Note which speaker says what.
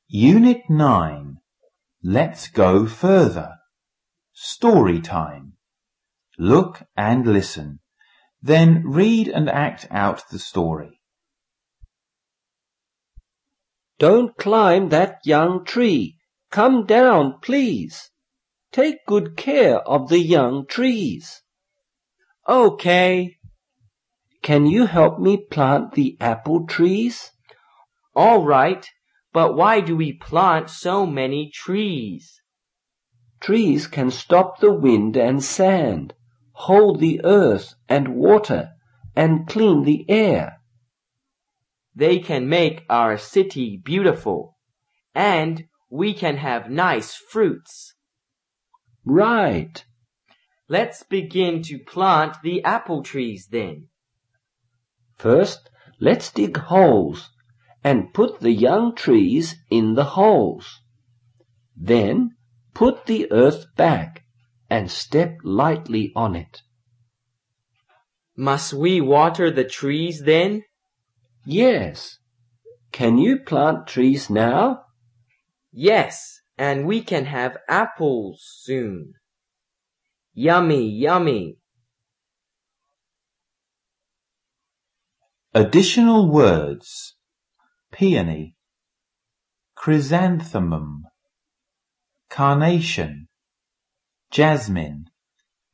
Speaker 1: Unit 9. Let's go further. Story time. Look and listen. Then read and act out the story.
Speaker 2: Don't climb that young tree. Come down, please. Take good care of the young trees.
Speaker 3: Okay.
Speaker 2: Can you help me plant the apple trees?
Speaker 3: All right, but why do we plant so many trees?
Speaker 2: Trees can stop the wind and sand, hold the earth and water, and clean the air.
Speaker 3: They can make our city beautiful, and we can have nice fruits.
Speaker 2: Right.
Speaker 3: Let's begin to plant the apple trees then.
Speaker 2: First, let's dig holes and put the young trees in the holes. Then, put the earth back and step lightly on it.
Speaker 3: Must we water the trees then?
Speaker 2: Yes. Can you plant trees now?
Speaker 3: Yes, and we can have apples soon. Yummy, yummy.
Speaker 1: Additional words. Peony, chrysanthemum, carnation, jasmine.